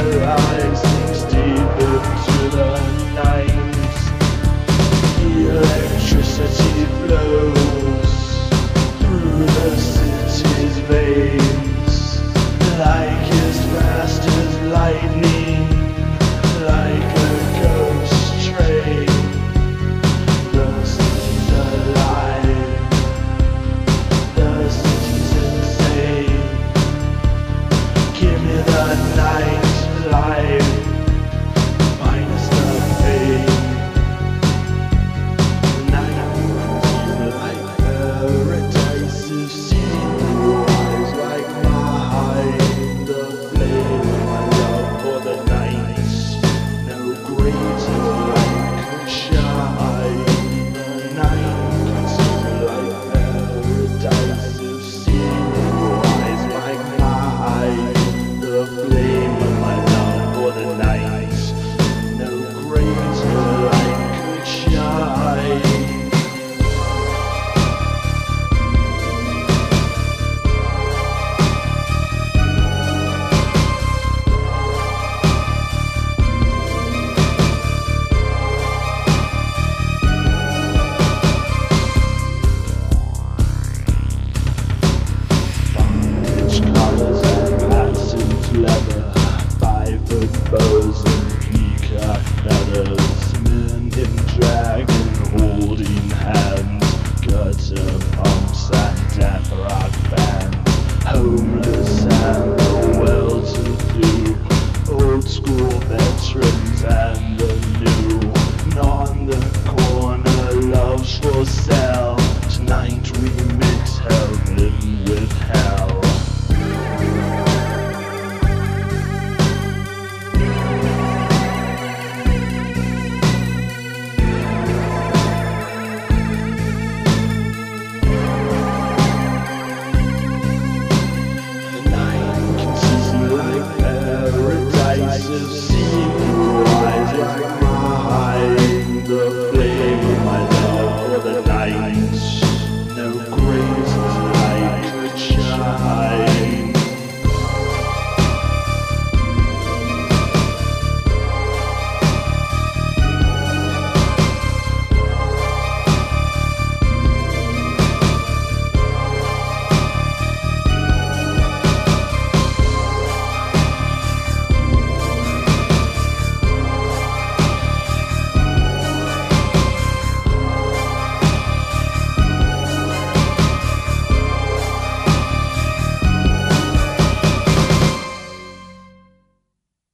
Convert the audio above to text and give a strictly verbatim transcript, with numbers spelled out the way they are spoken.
life sinks deep into the night. Electricity flows through the city's veins, like as fast as lightning, like a ghost train. The city's alive, the city's insane. Give me the night life, minus the pain. The night is like paradise, you've seen blue eyes like mine. The flame of my love for the night, no greater light could shine. The night is like paradise, you've seen blue eyes like mine. The flame of my love for the night, no greater light could shine. Rich colors and patent leather, five-foot bows and peacock feathers, men in dragon holding hands, gutter pumps and death rock bands, homeless and the well-to-do, old school veteran